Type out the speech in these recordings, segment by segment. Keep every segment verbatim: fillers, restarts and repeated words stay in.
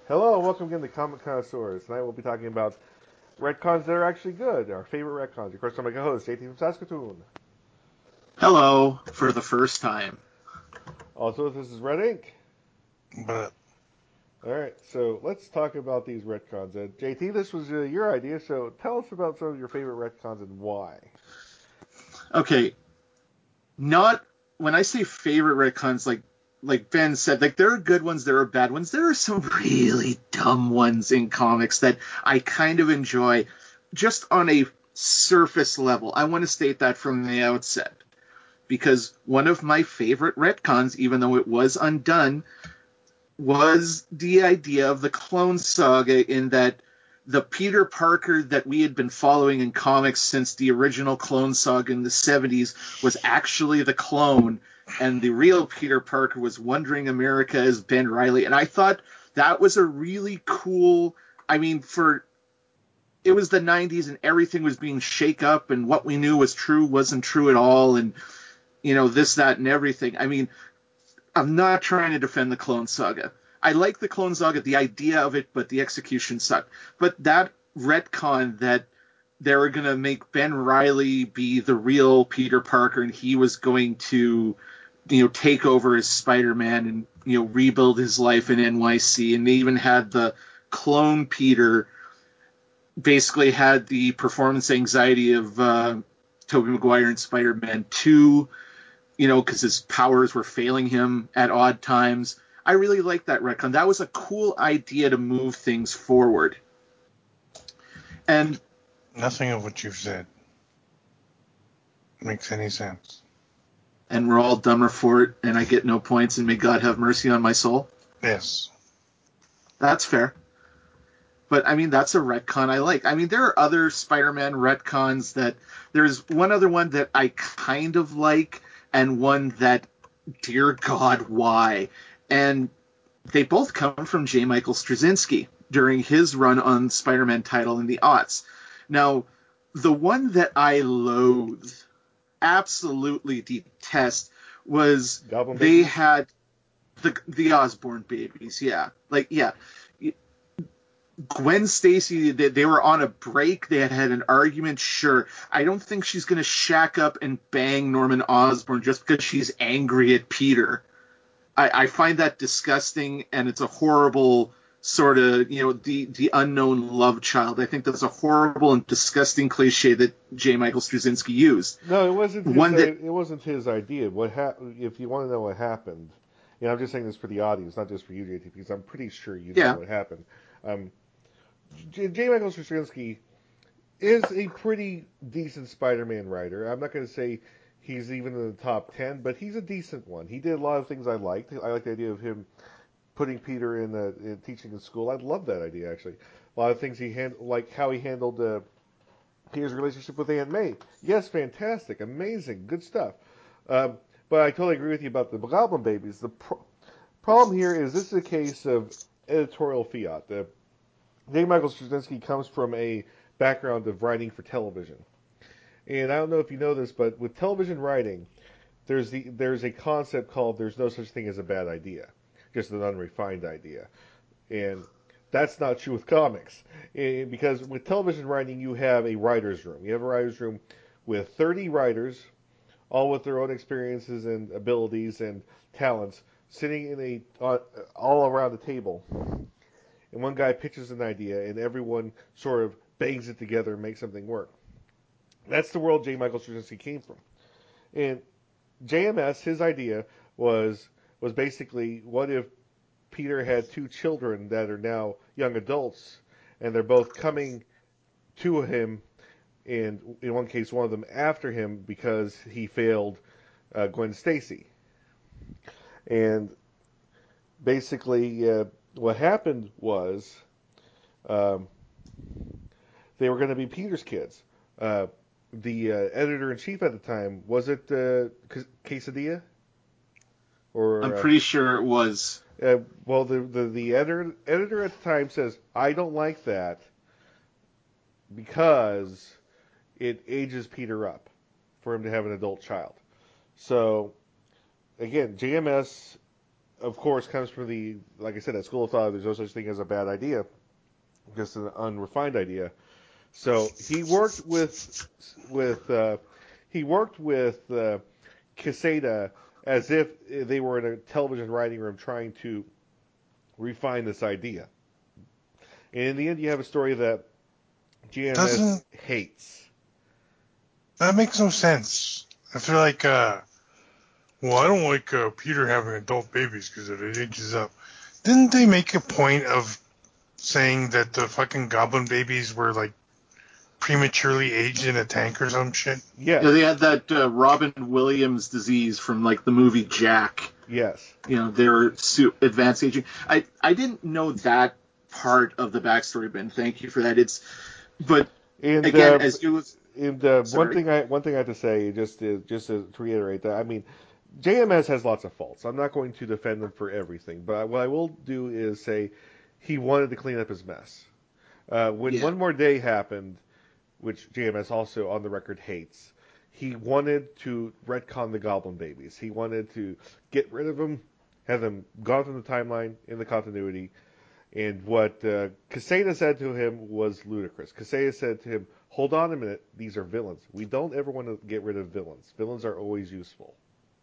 Hello, and welcome again to Comic Connoisseurs. Tonight we'll be talking about retcons that are actually good, our favorite retcons. Of course, I'm my co-host, J T from Saskatoon. Hello, for the first time. Also, this is Red Ink. But Alright, so let's talk about these retcons. Uh, J T, this was uh, your idea, so tell us about some of your favorite retcons and why. Okay, not when I say favorite retcons, like like Ben said, like there are good ones, there are bad ones. There are some really dumb ones in comics that I kind of enjoy, just on a surface level. I want to state that from the outset, because one of my favorite retcons, even though it was undone, was the idea of the Clone Saga, in that the Peter Parker that we had been following in comics since the original Clone Saga in the seventies was actually the clone, and the real Peter Parker was Wandering America as Ben Reilly. And I thought that was a really cool, I mean, for it was the nineties and everything was being shake up, and what we knew was true wasn't true at all, and you know, this, that, and everything. I mean, I'm not trying to defend the Clone Saga. I like the Clone Saga, the idea of it, but the execution sucked. But that retcon that they were going to make Ben Reilly be the real Peter Parker, and he was going to, you know, take over as Spider-Man and, you know, rebuild his life in N Y C. And they even had the clone Peter basically had the performance anxiety of uh, Tobey Maguire in Spider-Man two, you know, because his powers were failing him at odd times. I really liked that retcon. That was a cool idea to move things forward. And nothing of what you've said makes any sense. and we're all dumber for it, and I get no points, and may God have mercy on my soul. Yes. That's fair. But, I mean, that's a retcon I like. I mean, there are other Spider-Man retcons that... There's one other one that I kind of like, and one that, dear God, why? And they both come from J. Michael Straczynski during his run on Spider-Man title in the aughts. Now, the one that I loathe, absolutely detest, was Goblin they Babies? had the the Osborn babies. Yeah, like yeah. Gwen Stacy, they, they were on a break. They had had an argument. Sure, I don't think she's going to shack up and bang Norman Osborn just because she's angry at Peter. I, I find that disgusting, and it's a horrible sort of, you know, the, the unknown love child. I think that's a horrible and disgusting cliche that J. Michael Straczynski used. No, it wasn't his. One that, It wasn't his idea. What hap- If you want to know what happened, you know, I'm just saying this for the audience, not just for you, J T, because I'm pretty sure you know yeah, what happened. Um, J. J. Michael Straczynski is a pretty decent Spider-Man writer. I'm not going to say he's even in the top ten, but he's a decent one. He did a lot of things I liked. I like the idea of him putting Peter in, the, in teaching in school. I love that idea, actually. A lot of things he handled, like how he handled uh, Peter's relationship with Aunt May. Yes, fantastic, amazing, good stuff. Um, but I totally agree with you about the Goblin Babies. The pro- problem here is this is a case of editorial fiat. The J. Michael Straczynski comes from a background of writing for television. And I don't know if you know this, but with television writing, there's the there's a concept called there's no such thing as a bad idea, just an unrefined idea. And that's not true with comics. And because with television writing, you have a writer's room. You have a writer's room with thirty writers, all with their own experiences and abilities and talents, sitting in a uh, all around the table. And one guy pitches an idea, and everyone sort of bangs it together and makes something work. That's the world J. Michael Straczynski came from. And J M S, his idea was was basically, what if Peter had two children that are now young adults, and they're both coming to him, and in one case, one of them after him because he failed uh, Gwen Stacy. And basically, uh, what happened was um, they were going to be Peter's kids. Uh, the uh, editor in chief at the time, was it uh, Quesadilla? I'm Or uh, pretty sure it was. uh, well, the, the the editor editor at the time says, I don't like that because it ages Peter up for him to have an adult child. So again, J M S of course, comes from the, like I said, that school of thought. There's no such thing as a bad idea, just an unrefined idea. So he worked with with uh, he worked with uh, Quesada as if they were in a television writing room trying to refine this idea. And in the end, you have a story that G M S Doesn't hates. that makes no sense? I feel like, uh, well, I don't like uh, Peter having adult babies because it ages up. Didn't they make a point of saying that the fucking goblin babies were like prematurely aged in a tank or some shit? Yes. Yeah, they had that uh, Robin Williams disease from like the movie Jack. Yes. You know, they were su- advanced aging. I I didn't know that part of the backstory, Ben. Thank you for that. It's but And again, uh, as you was and uh, one sorry. thing I one thing I have to say, just to, just to, to reiterate that, I mean, J M S has lots of faults. I'm not going to defend him for everything, but what I will do is say he wanted to clean up his mess. Uh, when Yeah. One More Day happened, which J M S also on the record hates, he wanted to retcon the Goblin babies. He wanted to get rid of them, have them gone from the timeline in the continuity. And what uh, Caseta said to him was ludicrous. Caseta said to him, "Hold on a minute, these are villains. We don't ever want to get rid of villains. Villains are always useful."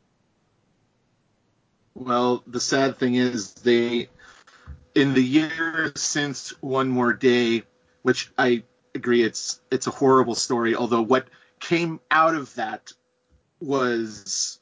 Well, the sad thing is they in the years since One More Day, which I agree it's it's a horrible story, although what came out of that was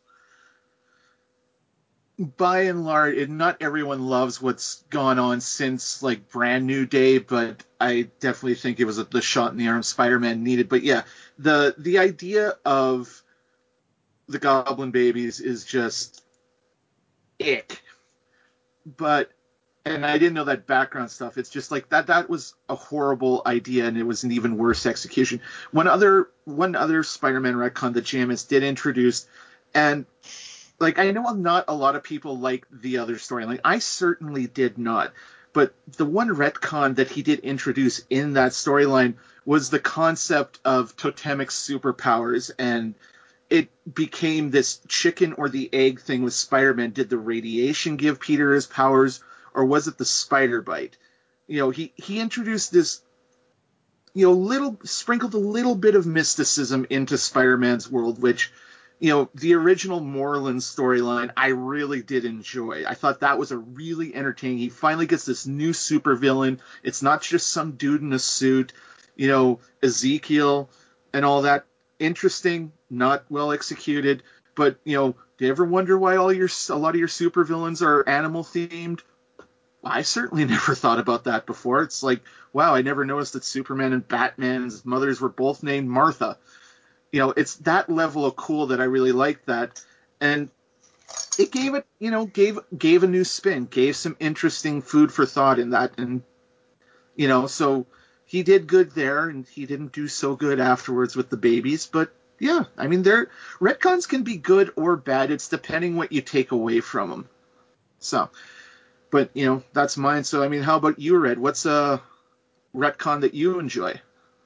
by and large, it, not everyone loves what's gone on since like Brand New Day, but I definitely think it was a, the shot in the arm Spider-Man needed. But yeah, the the idea of the Goblin babies is just ick. But and I didn't know that background stuff. It's just like that. That was a horrible idea, and it was an even worse execution. One other one other Spider-Man retcon that J M S did introduce, and like I know not a lot of people like the other storyline. I certainly did not. But the one retcon that he did introduce in that storyline was the concept of totemic superpowers, and it became this chicken or the egg thing with Spider-Man. Did the radiation give Peter his powers, or was it the spider bite? You know, he, he introduced this, you know, little, sprinkled a little bit of mysticism into Spider-Man's world, which, you know, the original Moreland storyline, I really did enjoy. I thought that was a really entertaining. He finally gets this new supervillain. It's not just some dude in a suit, you know, Ezekiel and all that. Interesting, not well executed. But, you know, do you ever wonder why all your a lot of your supervillains are animal themed? I certainly never thought about that before. It's like, wow, I never noticed that Superman and Batman's mothers were both named Martha. You know, it's that level of cool that I really liked that. And it gave it, you know, gave gave a new spin, gave some interesting food for thought in that. And, you know, so he did good there, and he didn't do so good afterwards with the babies. But yeah, I mean, they're retcons can be good or bad. It's depending what you take away from them. So, but you know, that's mine. So, I mean, how about you, Red? What's a retcon that you enjoy?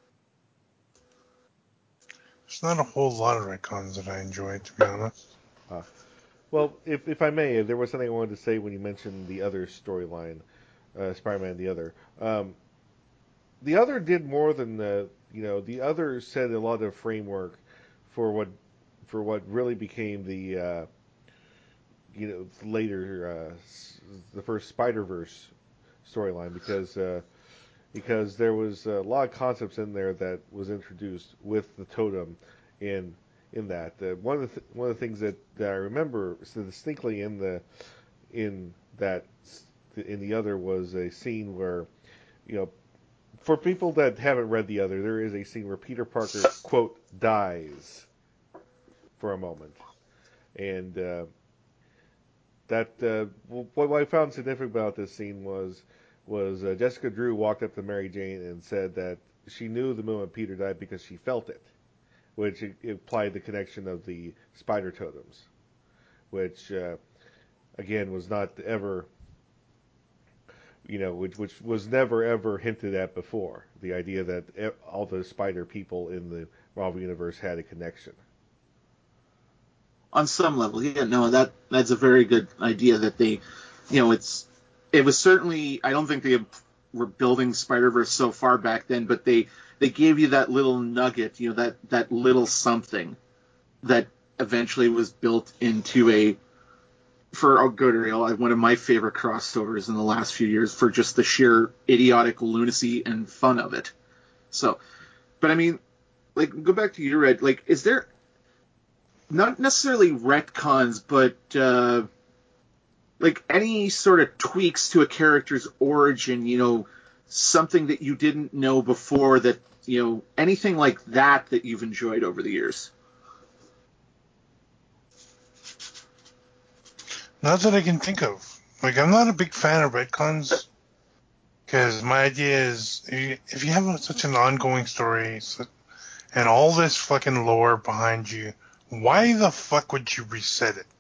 There's not a whole lot of retcons that I enjoy, to be honest. Uh, well, if if I may, there was something I wanted to say when you mentioned the other storyline, uh, Spider-Man the Other. Um, the Other did more than the, you know, the Other set a lot of framework for what for what really became the uh, you know later uh, the first Spider Verse storyline, because uh, because there was a lot of concepts in there that was introduced with the totem in in that. Uh, one of the th- one of the things that, that I remember so distinctly in the in that in the Other was a scene where, you know, for people that haven't read the Other, there is a scene where Peter Parker quote dies for a moment, and uh, that uh, what I found significant about this scene was was uh, Jessica Drew walked up to Mary Jane and said that she knew the moment Peter died because she felt it, which implied the connection of the spider totems, which uh, again was not ever, you know, which which was never ever hinted at before. The idea that all the spider people in the Marvel universe had a connection. On some level, yeah, no, that that's a very good idea. That they, you know, it's it was certainly. I don't think they were building Spider-Verse so far back then, but they they gave you that little nugget, you know, that that little something that eventually was built into a, for a good or ill, one of my favorite crossovers in the last few years for just the sheer idiotic lunacy and fun of it. So, but I mean, like, go back to you, Red. Like, is there not necessarily retcons, but uh, like any sort of tweaks to a character's origin, you know, something that you didn't know before, that, you know, anything like that that you've enjoyed over the years? Not that I can think of. Like, I'm not a big fan of retcons, because my idea is, if you have such an ongoing story and all this fucking lore behind you, why the fuck would you reset it?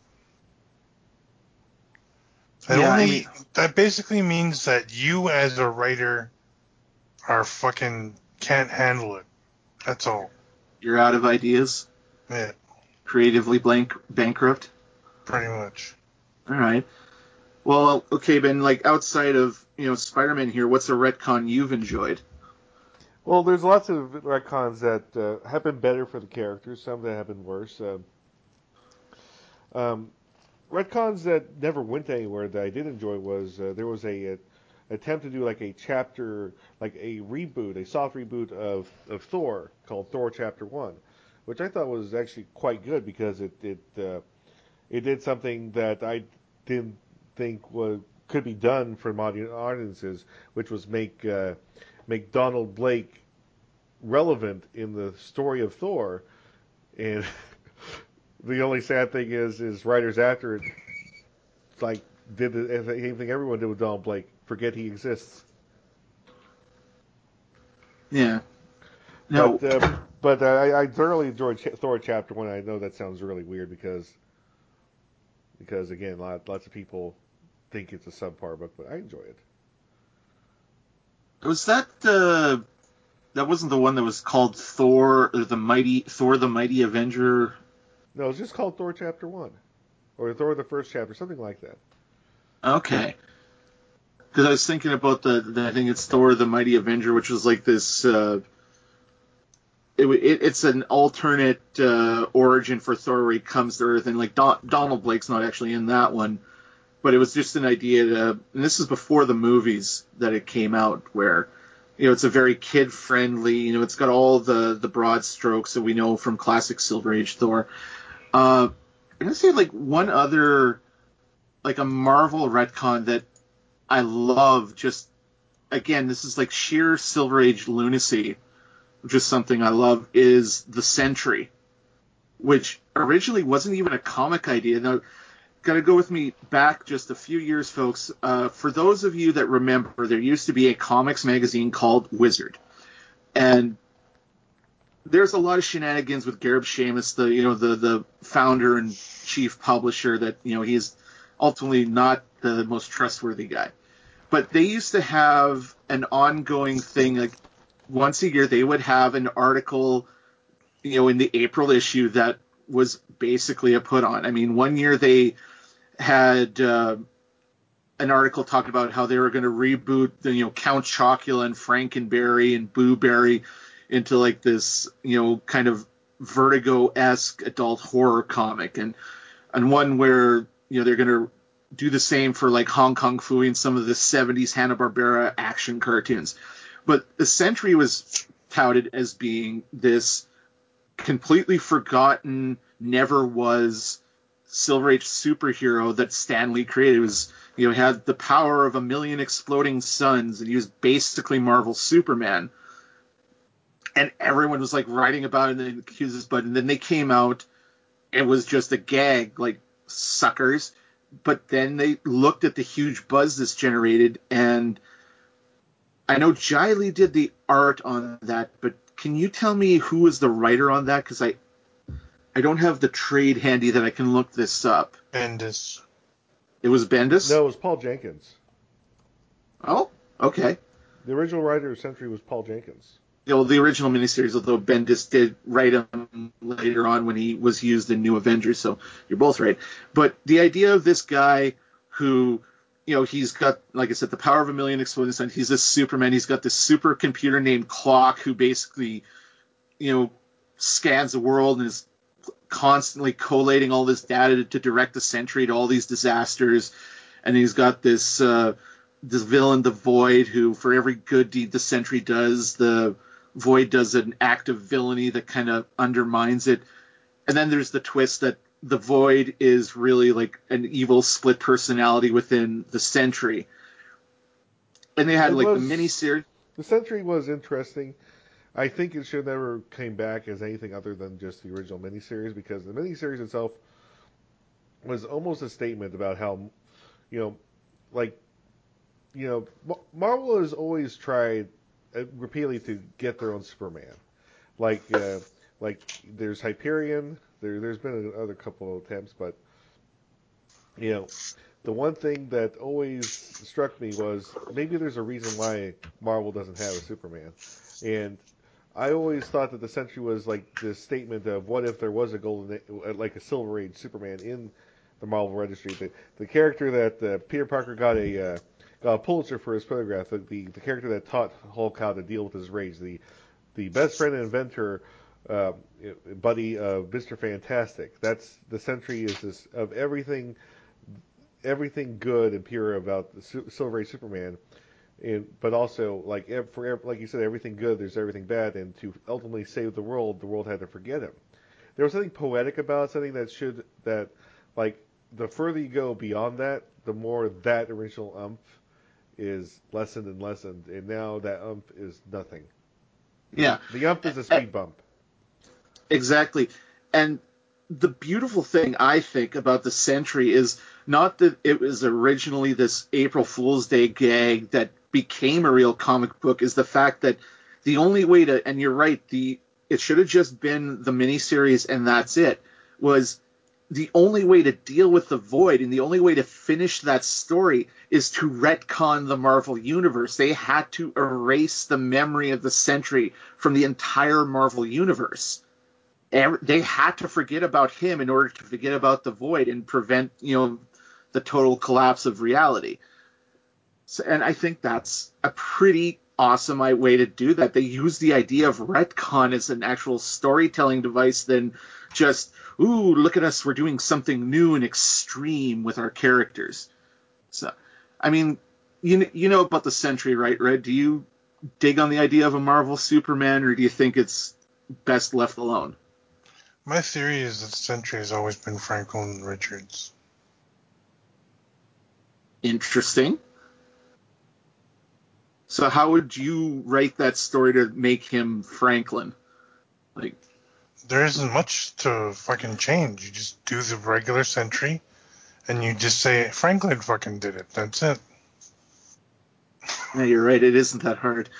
That Yeah, only I mean, that basically means that you as a writer are fucking can't handle it. That's all. you're out of ideas, Yeah, creatively blank bankrupt. pretty much. All right. Well, okay, Ben. Like, outside of, you know, Spider-Man here, what's a retcon you've enjoyed? Well, there's lots of retcons that uh, have been better for the characters, some that have been worse. Um, um, retcons that never went anywhere that I did enjoy was uh, there was a, a attempt to do like a chapter, like a reboot, a soft reboot of, of Thor called Thor Chapter One, which I thought was actually quite good because it it uh, it did something that I didn't think was could be done for modern audiences, which was make uh, make Donald Blake relevant in the story of Thor. And the only sad thing is, is writers after it like did the same thing everyone did with Donald Blake, forget he exists. Yeah. No. But uh, but uh, I, I thoroughly enjoyed Ch- Thor Chapter One. I know that sounds really weird because because again, lot, lots of people think it's a subpar book, but I enjoy it. Was that uh, that wasn't the one that was called Thor or the Mighty Thor the Mighty Avenger? No, it's just called Thor Chapter One or Thor the First Chapter, something like that. Okay. Because I was thinking about the, the I think it's Thor the Mighty Avenger, which was like this. Uh, it, it, it's an alternate uh, origin for Thor where he comes to Earth, and like Don, Donald Blake's not actually in that one, but it was just an idea to. And this is before the movies that it came out, where, you know, it's a very kid friendly. You know, it's got all the the broad strokes that we know from classic Silver Age Thor. Uh, I'm gonna say like one other, like a Marvel retcon that I love. Just again, this is like sheer Silver Age lunacy, which is something I love. Is the Sentry, which originally wasn't even a comic idea. Now, gotta go with me back just a few years, folks. Uh, for those of you that remember, there used to be a comics magazine called Wizard, and there's a lot of shenanigans with Gareb Shamus, the you know the the founder and chief publisher. That you know he's ultimately not the most trustworthy guy. But they used to have an ongoing thing. Like, once a year, they would have an article, you know, in the April issue that was basically a put on. I mean, one year they had uh, an article talking about how they were going to reboot the, you know, Count Chocula and Frankenberry and Boo Berry into like this, you know, kind of Vertigo-esque adult horror comic, and and one where, you know, they're going to do the same for like Hong Kong Phooey and some of the seventies Hanna-Barbera action cartoons. But the Sentry was touted as being this completely forgotten, never was Silver Age superhero that Stan Lee created. It was, you know, had the power of a million exploding suns, and he was basically Marvel's Superman. And everyone was like writing about it and accused this, but and then they came out. It was just a gag, like, suckers. But then they looked at the huge buzz this generated, and I know Jai Lee did the art on that, but can you tell me who was the writer on that? Because I, I don't have the trade handy that I can look this up. Bendis. It was Bendis? No, it was Paul Jenkins. Oh, okay. The original writer of Sentry was Paul Jenkins. know, the original miniseries, although Bendis did write him later on when he was used in New Avengers, so you're both right. But the idea of this guy who, you know, he's got, like I said, the power of a million exploding suns. He's a Superman. He's got this supercomputer named Clock who basically, you know, scans the world and is constantly collating all this data to, to direct the Sentry to all these disasters. And he's got this uh, this villain, the Void, who for every good deed the Sentry does, the Void does an act of villainy that kind of undermines it. And then there's the twist that the Void is really like an evil split personality within the Sentry. And they had It like was- the miniseries. The Sentry was interesting. I think it should never came back as anything other than just the original miniseries, because the miniseries itself was almost a statement about how, you know, like, you know, Ma- Marvel has always tried uh, repeatedly to get their own Superman. Like, uh, like there's Hyperion. There, there's been another couple of attempts, but you know, the one thing that always struck me was maybe there's a reason why Marvel doesn't have a Superman, and I always thought that the Sentry was like this statement of what if there was a golden, like a Silver Age Superman in the Marvel Registry. The, the character that uh, Peter Parker got a uh, got a Pulitzer for his photograph, the, the the character that taught Hulk how to deal with his rage, the the best friend and inventor, uh, buddy of Mister Fantastic. That's the Sentry is this of everything, everything good and pure about the Silver Age Superman. And, but also, like for like you said, everything good, there's everything bad, and to ultimately save the world, the world had to forget him. There was something poetic about it, something that should that, like the further you go beyond that, the more that original umph is lessened and lessened, and now that umph is nothing. Yeah. The umph is a speed bump. Exactly. And the beautiful thing, I think, about the Sentry is not that it was originally this April Fool's Day gag that became a real comic book, is the fact that the only way to, and you're right, the it should have just been the miniseries and that's it, was the only way to deal with the Void and the only way to finish that story is to retcon the Marvel Universe. They had to erase the memory of the Sentry from the entire Marvel Universe. They had to forget about him in order to forget about the Void and prevent, you know, the total collapse of reality. So, and I think that's a pretty awesome way to do that. They use the idea of retcon as an actual storytelling device than just, ooh, look at us, we're doing something new and extreme with our characters. So, I mean, you you know about the Sentry, right, Red? Do you dig on the idea of a Marvel Superman, or do you think it's best left alone? My theory is that Sentry has always been Franklin Richards. Interesting. So how would you write that story to make him Franklin? Like, there isn't much to fucking change. You just do the regular Sentry, and you just say Franklin fucking did it. That's it. yeah, you're right. It isn't that hard.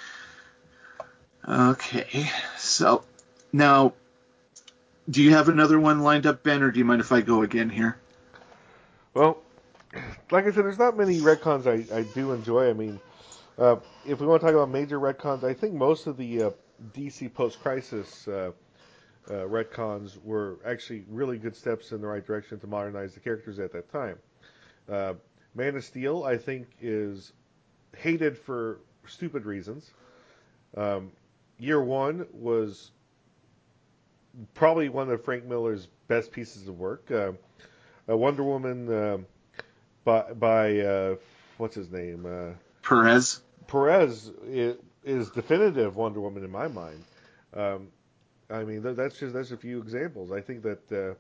Okay. So now, do you have another one lined up, Ben, or do you mind if I go again here? Well, like I said, there's not many retcons I, I do enjoy. I mean, uh, if we want to talk about major retcons, I think most of the uh, D C post-crisis uh, uh, retcons were actually really good steps in the right direction to modernize the characters at that time. Uh, Man of Steel, I think, is hated for stupid reasons. Um, Year One was probably one of Frank Miller's best pieces of work. Uh, uh, Wonder Woman uh, by, by uh, what's his name? Uh, Perez. Perez is, is definitive Wonder Woman in my mind. Um, I mean, that's just that's a few examples. I think that uh,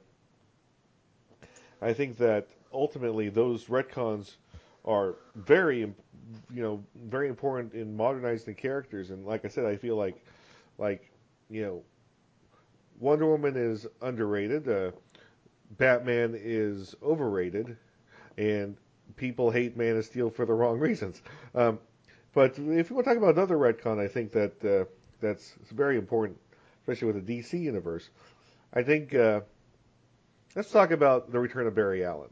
I think that ultimately those retcons are very, you know, very important in modernizing the characters. And like I said, I feel like, like, you know, Wonder Woman is underrated. Uh, Batman is overrated, and people hate Man of Steel for the wrong reasons. Um, but if you want to talk about another retcon, I think that uh, that's very important, especially with the D C universe. I think uh, let's talk about the return of Barry Allen,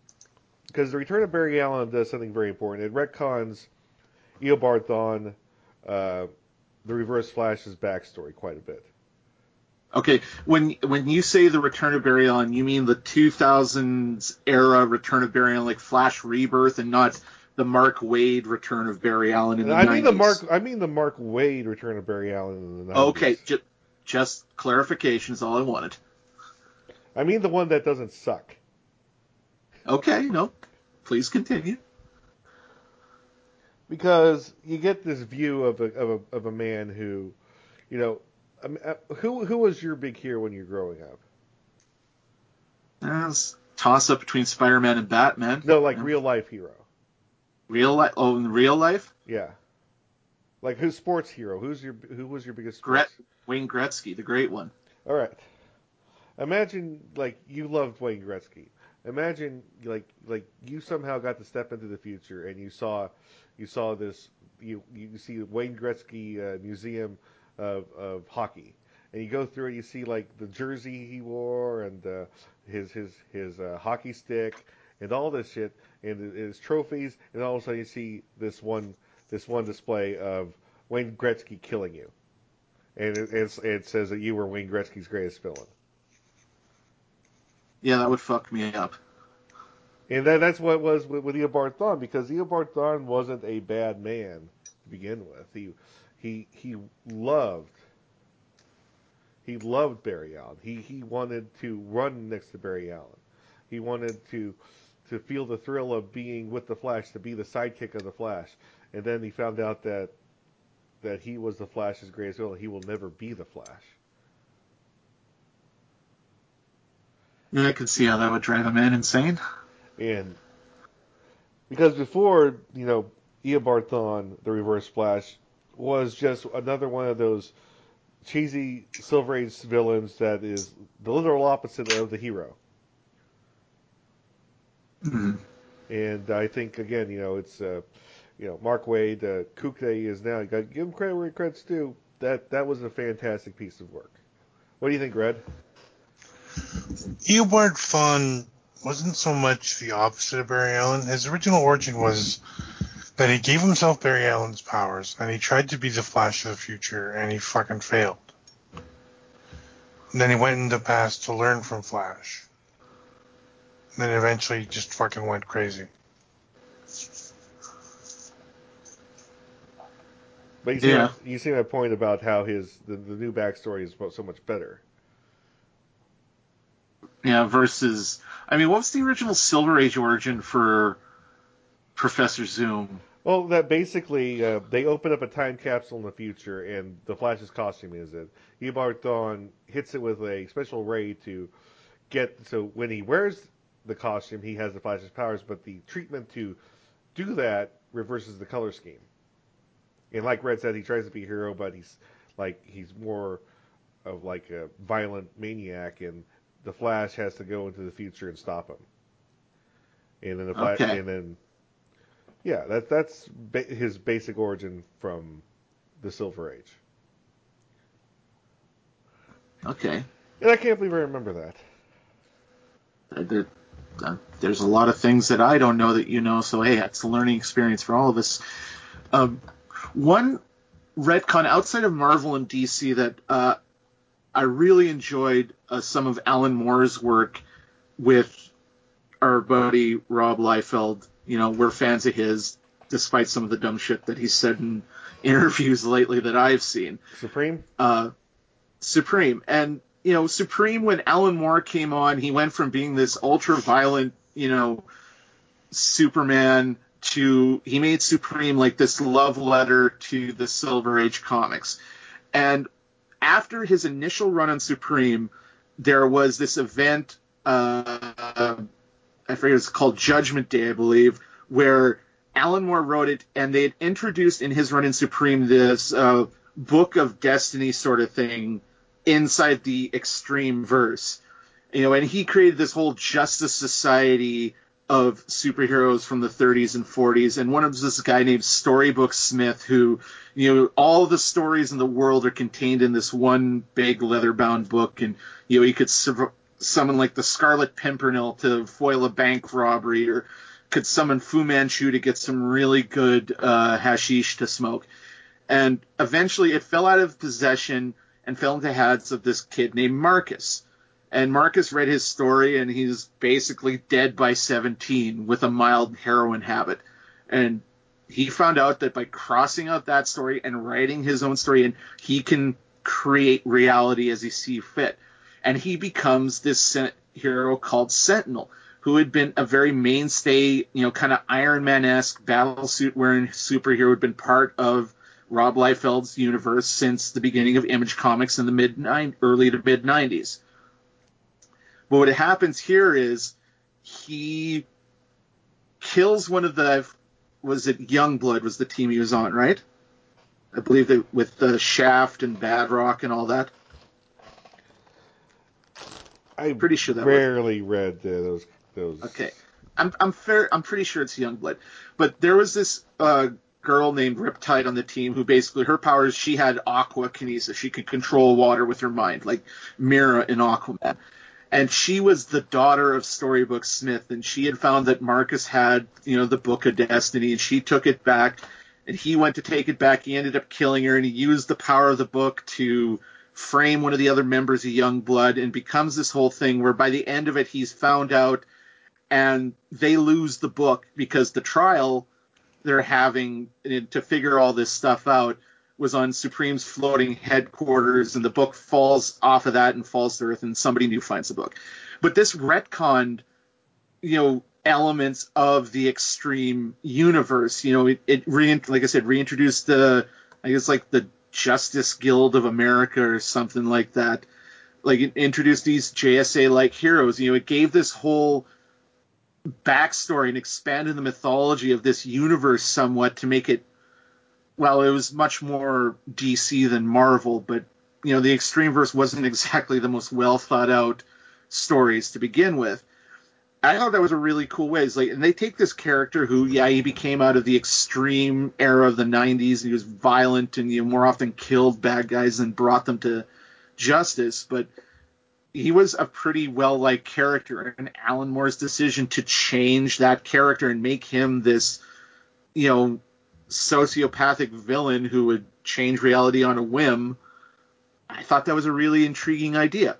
because the return of Barry Allen does something very important. It retcons Eobard Thawne, uh, the Reverse Flash's backstory quite a bit. Okay, when when you say the Return of Barry Allen, you mean the two thousands era Return of Barry Allen, like Flash Rebirth, and not the Mark Waid Return of Barry Allen in the I mean nineties? the Mark. I mean the Mark Waid Return of Barry Allen in the nineties. Okay, ju- just clarification is all I wanted. I mean the one that doesn't suck. Okay, no, please continue. Because you get this view of a of a of a man who, you know, um, uh, who who was your big hero when you were growing up? That's toss up between Spider-Man and Batman. No, like Yeah. real life hero. Real life? Oh, in real life? Yeah. Like who's sports hero? Who's your who was your biggest Gret- sports? Wayne Gretzky, the great one. All right. Imagine like you loved Wayne Gretzky. Imagine like like you somehow got to step into the future and you saw you saw this you you see Wayne Gretzky uh, Museum of of hockey and you go through and you see like the jersey he wore and uh, his his his uh, hockey stick and all this shit and his trophies and all of a sudden you see this one this one display of Wayne Gretzky killing you and it, it's, it says that you were Wayne Gretzky's greatest villain. Yeah, that would fuck me up. And that, that's what it was with, with Eobard Thawne, because Eobard Thawne wasn't a bad man to begin with. He he he loved he loved Barry Allen. He he wanted to run next to Barry Allen. He wanted to to feel the thrill of being with the Flash, to be the sidekick of the Flash. And then he found out that that he was the Flash's greatest villain. He will never be the Flash. Yeah, I can see how that would drive a man insane. And because before, you know, Eobard Thawne, the Reverse Flash, was just another one of those cheesy Silver Age villains that is the literal opposite of the hero. Mm-hmm. And I think again, you know, it's uh, you know, Mark Waid, uh, Kukte is now. You got to give him credit where credit's due. That that was a fantastic piece of work. What do you think, Red? Eobard Thawne wasn't so much the opposite of Barry Allen. His original origin was that he gave himself Barry Allen's powers, and he tried to be the Flash of the future, and he fucking failed. And then he went in the past to learn from Flash. And then eventually just fucking went crazy. But you see, Yeah. my, you see my point about how his the, the new backstory is so much better. Yeah, versus, I mean, what was the original Silver Age origin for Professor Zoom? Well, that basically uh, they open up a time capsule in the future, and the Flash's costume is it. Eobard Thawne hits it with a special ray to get so when he wears the costume, he has the Flash's powers, but the treatment to do that reverses the color scheme. And like Red said, he tries to be a hero, but he's like he's more of like a violent maniac, and the Flash has to go into the future and stop him. And then the Flash, Okay. and then yeah, that that's ba- his basic origin from the Silver Age. Okay. And I can't believe I remember that. There, uh, there's a lot of things that I don't know that you know, so hey, it's a learning experience for all of us. Um, one retcon outside of Marvel and D C that uh, I really enjoyed uh, some of Alan Moore's work with our buddy Rob Liefeld. You know, we're fans of his, despite some of the dumb shit that he's said in interviews lately that I've seen. Supreme? Uh, Supreme. And, you know, Supreme, when Alan Moore came on, he went from being this ultra-violent, you know, Superman to, he made Supreme like this love letter to the Silver Age comics. And after his initial run on Supreme, there was this event, uh, I forget, it's called Judgment Day, I believe, where Alan Moore wrote it, and they had introduced in his run in Supreme this uh, Book of Destiny sort of thing inside the Extreme verse. You know, and he created this whole Justice Society of superheroes from the thirties and forties, and one of them was this guy named Storybook Smith, who, you know, all the stories in the world are contained in this one big leather-bound book, and, you know, he could su- summon, like, the Scarlet Pimpernel to foil a bank robbery, or could summon Fu Manchu to get some really good uh, hashish to smoke. And eventually it fell out of possession and fell into the hands of this kid named Marcus. And Marcus read his story, and he's basically dead by seventeen with a mild heroin habit. And he found out that by crossing out that story and writing his own story, and he can create reality as he sees fit. And he becomes this hero called Sentinel, who had been a very mainstay, you know, kind of Iron Man-esque battlesuit wearing superhero, who had been part of Rob Liefeld's universe since the beginning of Image Comics in the mid early to mid nineties. But what happens here is he kills one of the, was it Youngblood was the team he was on, right? I believe that with the Shaft and Badrock and all that. I'm pretty sure that rarely was. read uh, those those. Okay, I'm I'm fair. I'm pretty sure it's Youngblood, but there was this uh, girl named Riptide on the team who basically her powers, she had aqua kinesis. She could control water with her mind, like Mira in Aquaman. And she was the daughter of Storybook Smith, and she had found that Marcus had, you know, the Book of Destiny, and she took it back, and he went to take it back. He ended up killing her, and he used the power of the book to frame one of the other members of Youngblood, and becomes this whole thing where by the end of it, he's found out, and they lose the book because the trial they're having to figure all this stuff out was on Supreme's floating headquarters, and the book falls off of that and falls to Earth, and somebody new finds the book. But this retconned, you know, elements of the Extreme universe. You know, it, it re- like I said, reintroduced the, I guess, like the Justice Guild of America or something like that. Like, it introduced these J S A-like heroes. You know, it gave this whole backstory and expanded the mythology of this universe somewhat to make it, well, it was much more D C than Marvel, but, you know, the Extremeverse wasn't exactly the most well thought out stories to begin with. I thought that was a really cool way. It's like, and they take this character who, yeah, he became out of the extreme era of the nineties, and he was violent and, you know, more often killed bad guys than brought them to justice, but he was a pretty well-liked character, and Alan Moore's decision to change that character and make him this, you know, sociopathic villain who would change reality on a whim, I thought that was a really intriguing idea.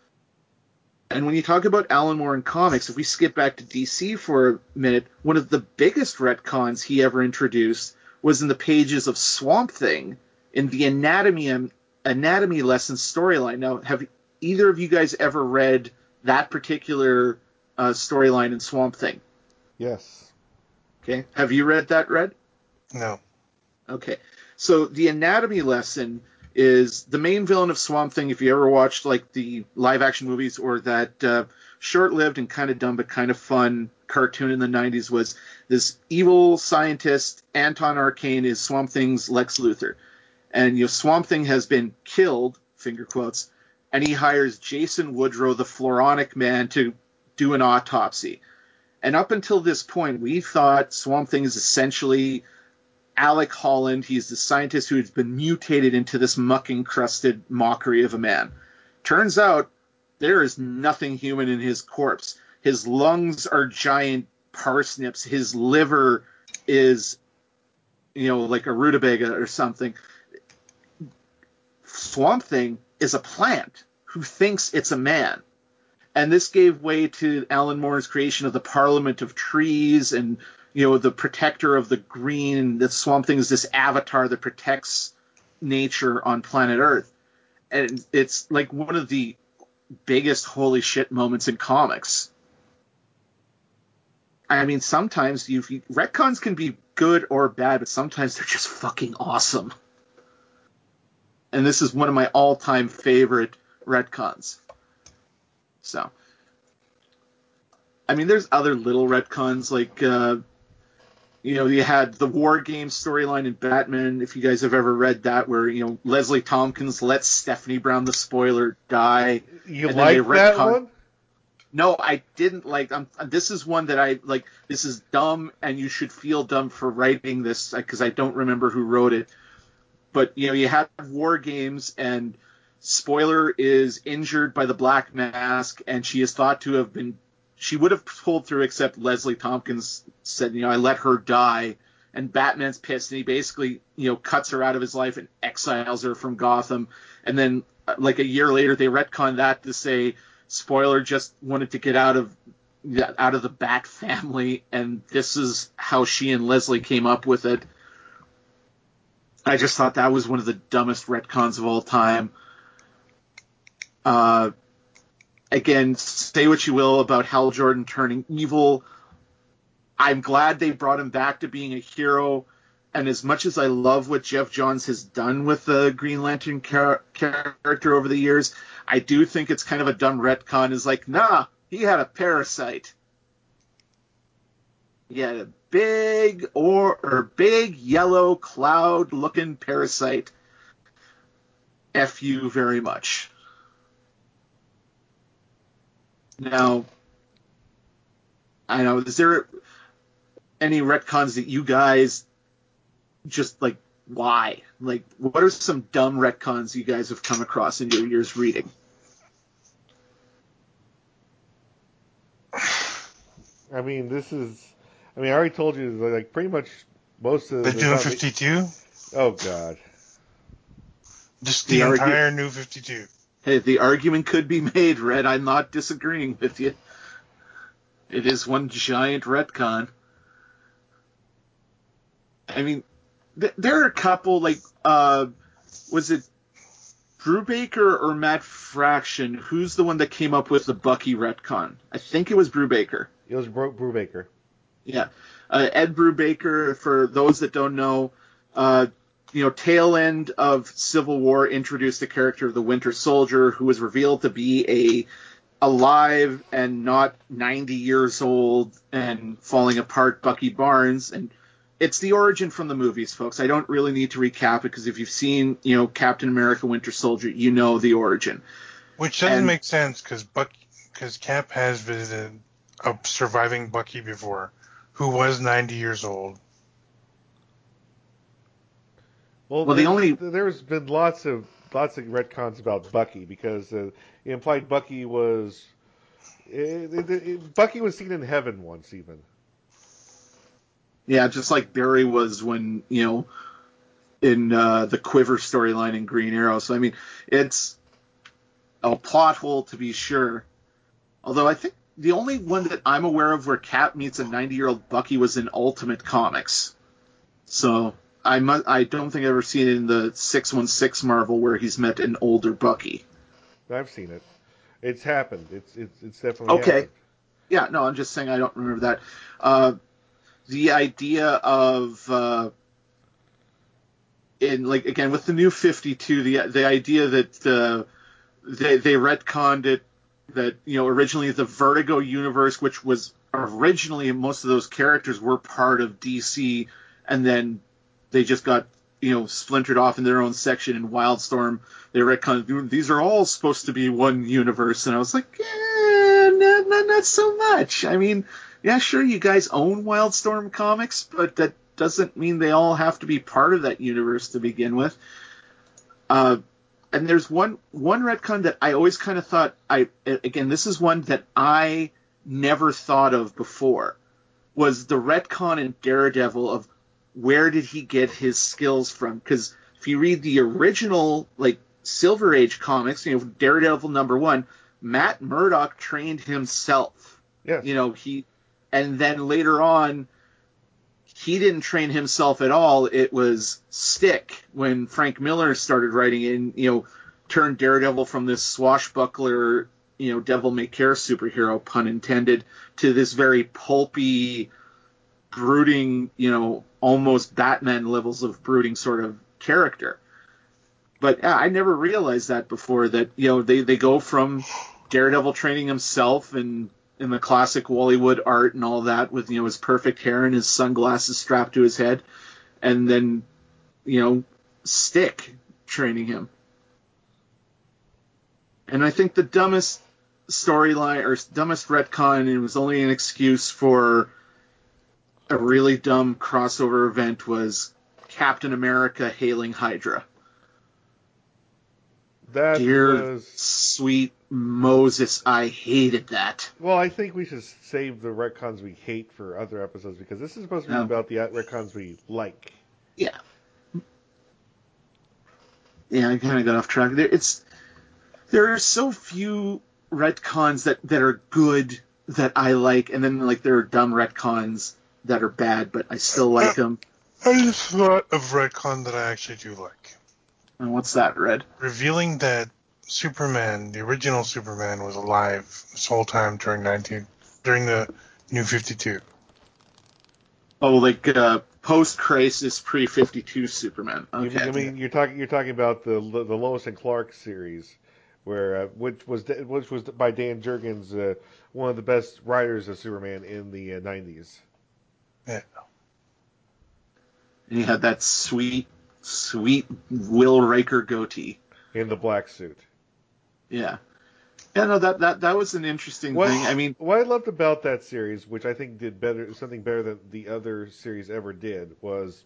And when you talk about Alan Moore in comics, if we skip back to D C for a minute, one of the biggest retcons he ever introduced was in the pages of Swamp Thing in the Anatomy Anatomy Lesson storyline. Now, have either of you guys ever read that particular uh, storyline in Swamp Thing? Yes. Okay. Have you read that, Red? No. Okay. So the Anatomy Lesson is the main villain of Swamp Thing. If you ever watched like the live action movies or that uh, short-lived and kind of dumb but kind of fun cartoon in the nineties, was this evil scientist. Anton Arcane is Swamp Thing's Lex Luthor. And, you know, Swamp Thing has been killed, finger quotes, and he hires Jason Woodrow, the Floronic Man, to do an autopsy. And up until this point, we thought Swamp Thing is essentially Alec Holland. He's the scientist who's been mutated into this muck-encrusted mockery of a man. Turns out there is nothing human in his corpse. His lungs are giant parsnips. His liver is, you know, like a rutabaga or something. Swamp Thing is a plant who thinks it's a man. And this gave way to Alan Moore's creation of the Parliament of Trees and, you know, the protector of the green. The Swamp Thing is this avatar that protects nature on planet Earth. And it's like one of the biggest holy shit moments in comics. I mean, sometimes you retcons can be good or bad, but sometimes they're just fucking awesome. And this is one of my all-time favorite retcons. So, I mean, there's other little retcons, like, uh, you know, you had the War Games storyline in Batman, if you guys have ever read that, where, you know, Leslie Tompkins lets Stephanie Brown, the spoiler, die. You like that one? No, I didn't like. Um, this is one that I like. This is dumb, and you should feel dumb for writing this because I don't remember who wrote it. But you know, you have War Games, and spoiler is injured by the Black Mask, and she is thought to have been. She would have pulled through, except Leslie Tompkins said, "You know, I let her die, and Batman's pissed, and he basically, you know, cuts her out of his life and exiles her from Gotham. And then, like a year later, they retcon that to say, spoiler, just wanted to get out of out of the Bat family, and this is how she and Leslie came up with it. I just thought that was one of the dumbest retcons of all time. Uh, again, say what you will about Hal Jordan turning evil. I'm glad they brought him back to being a hero. And as much as I love what Jeff Johns has done with the Green Lantern char- character over the years, I do think it's kind of a dumb retcon. Is like, nah, he had a parasite. He had a big or, or big yellow cloud-looking parasite. F you very much. Now, I know, is there any retcons that you guys just, like, why? Like, what are some dumb retcons you guys have come across in your years reading? I mean, this is... I mean, I already told you, like, pretty much most of the... The New fifty-two? Oh, God. Just the, the entire argu- New fifty-two. Hey, the argument could be made, Red. I'm not disagreeing with you. It is one giant retcon. I mean, th- there are a couple, like, uh, was it Brubaker or Matt Fraction? Who's the one that came up with the Bucky retcon? I think it was Brubaker. It was Bru- Brubaker. Yeah. Uh, Ed Brubaker, for those that don't know, uh, you know, tail end of Civil War introduced the character of the Winter Soldier, who was revealed to be a alive and not ninety years old and falling apart Bucky Barnes. And it's the origin from the movies, folks. I don't really need to recap it, because if you've seen, you know, Captain America Winter Soldier, you know the origin. Which doesn't and, make sense, because Buck, because Cap has visited a surviving Bucky before, who was ninety years old. Well, well there, the only there's been lots of lots of retcons about Bucky, because uh, it implied Bucky was it, it, it, Bucky was seen in heaven once, even. Yeah, just like Barry was when, you know, in uh, the Quiver storyline in Green Arrow. So I mean, it's a plot hole to be sure. Although I think the only one that I'm aware of where Cap meets a ninety-year-old Bucky was in Ultimate Comics. So I mu- I don't think I've ever seen it in the six one six Marvel where he's met an older Bucky. I've seen it. It's happened. It's it's it's definitely okay. happened. Yeah, no, I'm just saying I don't remember that. Uh, the idea of uh, in like again with the New fifty-two, the the idea that uh, they they retconned it, that, you know, originally the Vertigo universe, which was originally most of those characters were part of D C, and then they just got, you know, splintered off in their own section in Wildstorm. They retconned, these are all supposed to be one universe, and I was like, eh, not, not, not so much. I mean, yeah, sure, you guys own Wildstorm comics, but that doesn't mean they all have to be part of that universe to begin with. Uh, and there's one one retcon that I always kind of thought, I again, this is one that I never thought of before, was the retcon in Daredevil of where did he get his skills from? Because if you read the original, like, Silver Age comics, you know, Daredevil number one, Matt Murdock trained himself. Yes. You know, he, and then later on, he didn't train himself at all. It was Stick, when Frank Miller started writing it, and, you know, turned Daredevil from this swashbuckler, you know, devil may care superhero, pun intended, to this very pulpy, brooding, you know, almost Batman levels of brooding sort of character. But yeah, I never realized that before, that, you know, they, they go from Daredevil training himself and in the classic Wally Wood art and all that, with, you know, his perfect hair and his sunglasses strapped to his head, and then, you know, Stick training him. And I think the dumbest storyline, or dumbest retcon, and it was only an excuse for a really dumb crossover event, was Captain America hailing Hydra. That Dear was sweet Moses, I hated that. Well, I think we should save the retcons we hate for other episodes because this is supposed to be Um, about the retcons we like. yeah. Yeah, I kind of got off track. There, it's there are so few retcons that, that are good that I like, and then like there are dumb retcons that are bad, but I still like them. I just thought of retcon that I actually do like. And what's that, Red? Revealing that Superman, the original Superman, was alive this whole time during nineteen during the New fifty-two. Oh, like uh, post-crisis, pre fifty-two Superman. You mean, Okay. I mean you're talking you're talking about the the Lois and Clark series, where uh, which was which was by Dan Jurgens, uh, one of the best writers of Superman in the uh, nineties. Yeah. And he had that sweet, sweet Will Riker goatee. In the black suit. Yeah. Yeah, no, that, that, that was an interesting What, thing. I mean, what I loved about that series, which I think did better, something better than the other series ever did, was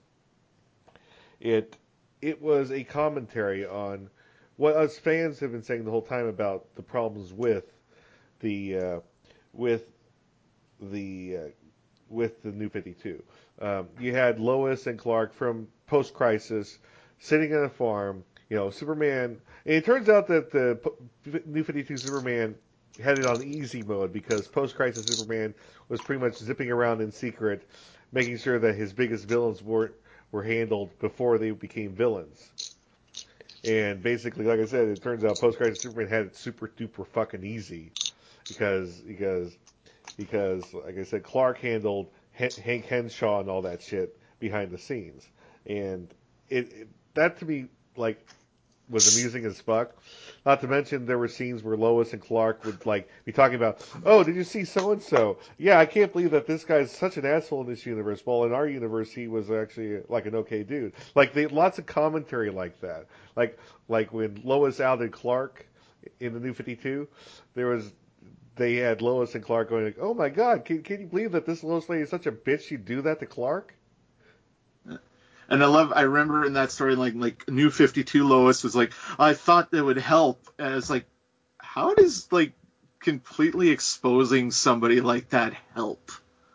it it was a commentary on what us fans have been saying the whole time about the problems with the uh, with the uh, with the New fifty-two. Um, you had Lois and Clark from post Crisis sitting on a farm. You know, Superman. And it turns out that the New fifty-two Superman had it on easy mode because post Crisis Superman was pretty much zipping around in secret, making sure that his biggest villains weren't were handled before they became villains. And basically, like I said, it turns out post Crisis Superman had it super duper fucking easy because because because, like I said, Clark handled Hank Henshaw and all that shit behind the scenes, and it, it that to me like was amusing as fuck. Not to mention there were scenes where Lois and Clark would like be talking about, oh, did you see so and so? Yeah, I can't believe that this guy's such an asshole in this universe. Well, in our universe, he was actually like an okay dude. Like they lots of commentary like that. Like like when Lois outed Clark in the New fifty-two, there was they had Lois and Clark going like, "Oh my God, can, can you believe that this Lois lady is such a bitch? She'd do that to Clark." and I love, I remember in that story, like, like New fifty-two Lois was like, I thought that would help. And it's like, how does, like, completely exposing somebody like that help?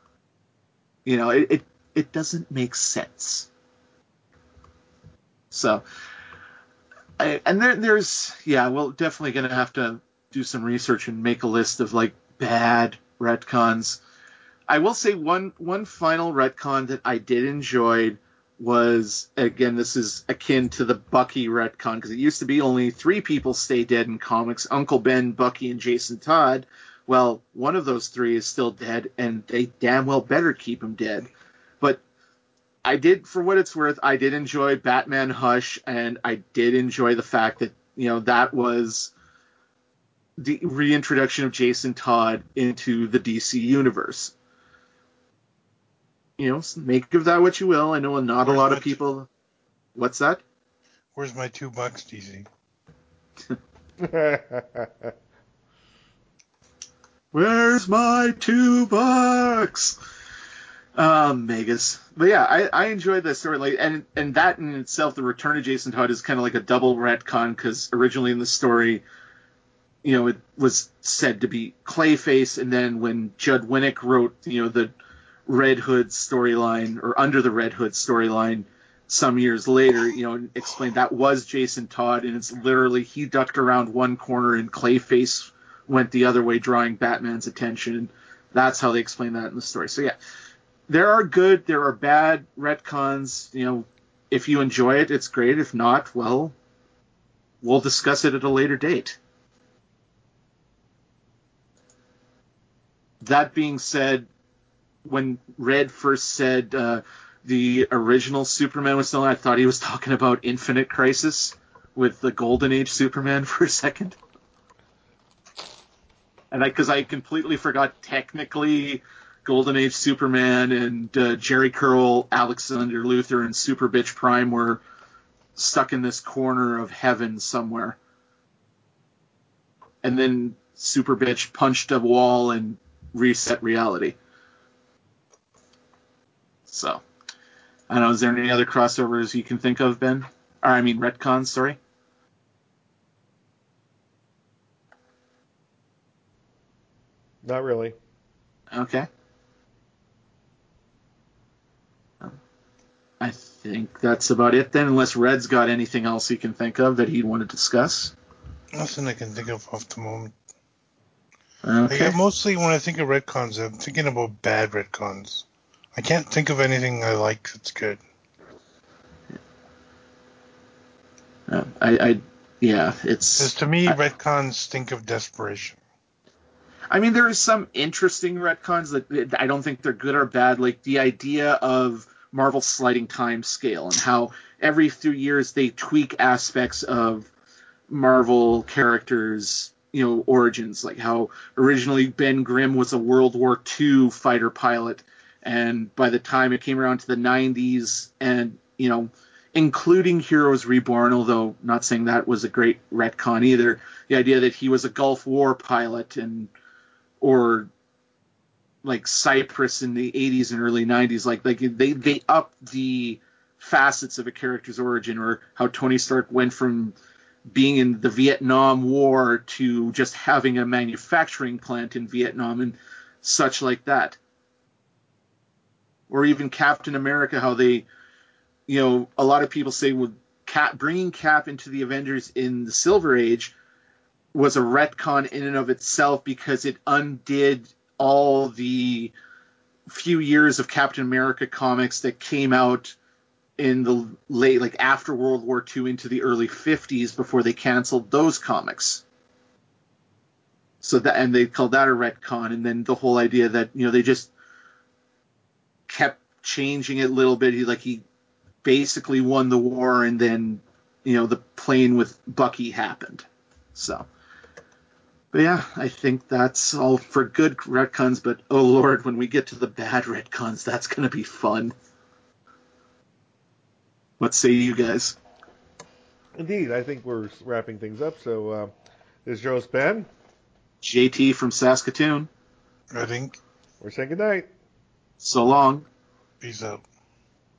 You know, it, it, it doesn't make sense. So, I, and there, there's, yeah, we're definitely going to have to do some research and make a list of, like, bad retcons. I will say one one final retcon that I did enjoy was, again, this is akin to the Bucky retcon, because it used to be only three people stay dead in comics: Uncle Ben, Bucky, and Jason Todd. Well, one of those three is still dead, and they damn well better keep him dead. But I did, for what it's worth, I did enjoy Batman Hush, and I did enjoy the fact that, you know, that was the reintroduction of Jason Todd into the D C universe. You know, make of that what you will. I know not Where's a lot my of people. T- What's that? Where's my two bucks, D C? Where's my two bucks? Um, Megas. But yeah, I, I enjoyed that story. Like, and and that in itself, the return of Jason Todd is kind of like a double retcon, because originally in the story, you know, it was said to be Clayface, and then when Judd Winnick wrote, you know, the Red Hood storyline, or Under the Red Hood storyline, some years later, you know, explained that was Jason Todd, and it's literally he ducked around one corner and Clayface went the other way, drawing Batman's attention. That's how they explain that in the story. So yeah, there are good, there are bad retcons. You know, if you enjoy it, it's great. If not, well, we'll discuss it at a later date. That being said, when Red first said uh, the original Superman was still on, I thought he was talking about Infinite Crisis with the Golden Age Superman for a second. And I, because I completely forgot technically Golden Age Superman and uh, Jerry Curl, Alexander Luthor, and Super Bitch Prime were stuck in this corner of heaven somewhere. And then Super Bitch punched a wall and reset reality. So, I don't know, is there any other crossovers you can think of, Ben? Or, I mean, retcons, sorry? Not really. Okay. I think that's about it then, unless Red's got anything else he can think of that he'd want to discuss. Nothing I can think of off the moment. Okay. Like, mostly when I think of retcons, I'm thinking about bad retcons. I can't think of anything I like that's good. Uh, I, I, yeah, Because it's. to me, I, retcons stink of desperation. I mean, there is some interesting retcons that I don't think they're good or bad. Like the idea of Marvel sliding time scale and how every few years they tweak aspects of Marvel characters, you know, origins. Like how originally Ben Grimm was a World War Two fighter pilot, and by the time it came around to the nineties, and you know, including Heroes Reborn, although not saying that was a great retcon either. The idea that he was a Gulf War pilot and or like Cyprus in the eighties and early nineties, like like they they up the facets of a character's origin, or how Tony Stark went from being in the Vietnam War to just having a manufacturing plant in Vietnam and such like that. Or even Captain America, how they, you know, a lot of people say, well, Cap, bringing Cap into the Avengers in the Silver Age was a retcon in and of itself because it undid all the few years of Captain America comics that came out in the late, like after World War Two into the early fifties before they canceled those comics. So that, and they called that a retcon. And then the whole idea that, you know, they just kept changing it a little bit. He, like he basically won the war, and then, you know, the plane with Bucky happened. So. But yeah, I think that's all for good retcons, but oh lord, when we get to the bad retcons, that's going to be fun. What say you guys? Indeed, I think we're wrapping things up. So uh, this is your host, Ben. J T from Saskatoon. I think. We're saying goodnight. So long. Peace out.